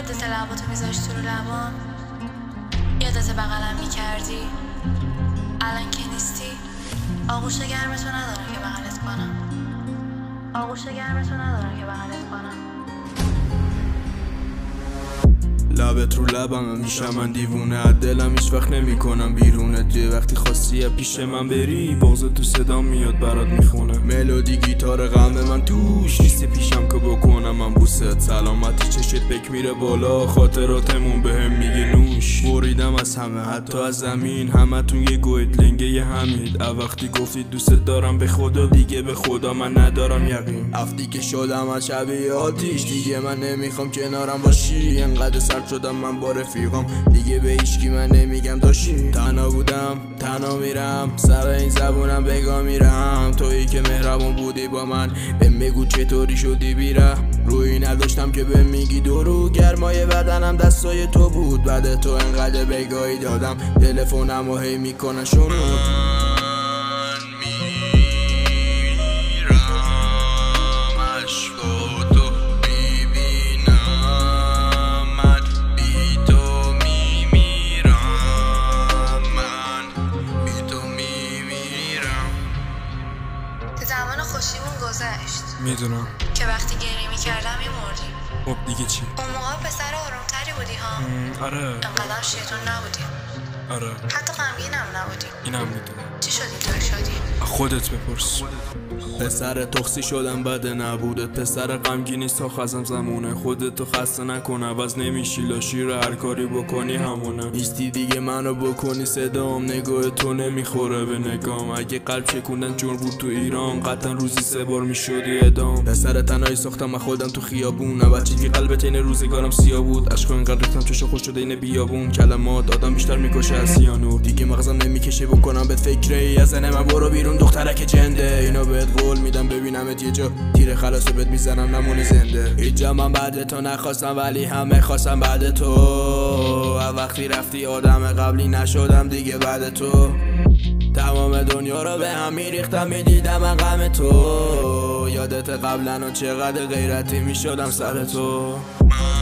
یادت لباتو میذاشتی رو لبام، یادت بغلم میکردی. الان که نیستی آغوش گرمتو ندارم که بغلت کنم، آغوش گرمتو ندارم که بغلت کنم. لبت رو لبم میشم من دیوونه، دلم هیچ وقت نمی کنم بیرونت. یه وقتی خواستی پیش من بری، باز تو صدا میاد برات میخونه. ملودی گیتار غم من توش نیستی پیشم که بکنم من بوست. سلامتی چشت بک میره بالا، خاطراتمون بهم میگه نوش. بریدم از همه حتی از زمین، همتون یه گوید لنگه یه همید. وقتی گفتی دوست دارم به خدا، دیگه به خدا من ندارم یقین. افتی که شدم از شبیه آتیش، دیگه من نمیخوام کنارم باشی. انقدر سرد شدم من با رفیقام، دیگه به هیچکی من نمیگم داشتی. تنها بودم تنها میرم، سر این زبونم بگا میرم. تویی که مهربون بودی با من، بهم بگو چطوری شدی بیره. روی نداشتم که بهم میگی درو، گرمای بدنم دستای تو بود. بعد تو انقدر بگاهی دادم، تلفنمو هی میکنن شروع. زمان خوشیمون گذشت، میدونم که وقتی گریه میکردم میمردی. خب دیگه چی؟ اون موقع پسر آرومتری بودی ها. آره انقدر شیطون نبودی، آره حتی غمگینم نبودی. اینم میدونم. چی شد اینطوری شدی؟ خودت بپرس. پسر تخصی شدم بده نبودت، پسر غمگینی تا خزم زمونه. خودتو خسته نکن، عوض نمیشی لاشی رو هر کاری بکنی همونه. نیستی دیگه منو بکنی صدام، نگاه تو نمیخوره به نگام. اگه قلب شکوندن جور بود تو ایران، قطعا روزی 3 بار میشدی ادام. پسر تنهایی ساختم من خودم تو خیابون، بچه که قلبت این روزگارم سیاه بود. عشق اینقدر ریختم چشم خوش شده این بیابون. کلمات آدم بیشتر میکشه از سیانور، دیگه مغزم نمیکشه بکنم بهت فکری. از من برو بیرون دخترک جنده، اینو بهت قول میدم ببینمت یه جا تیر خلاصو بهت میزنم نمونی زنده. هیچ جا من بعد تو نخواستم ولی همه خواستم بعد تو. وقتی رفتی آدم قبلی نشدم دیگه بعد تو. تمام دنیا رو به هم میریختم میدیدم من غم تو. یادت قبلا چقدر غیرتی میشدم سر تو.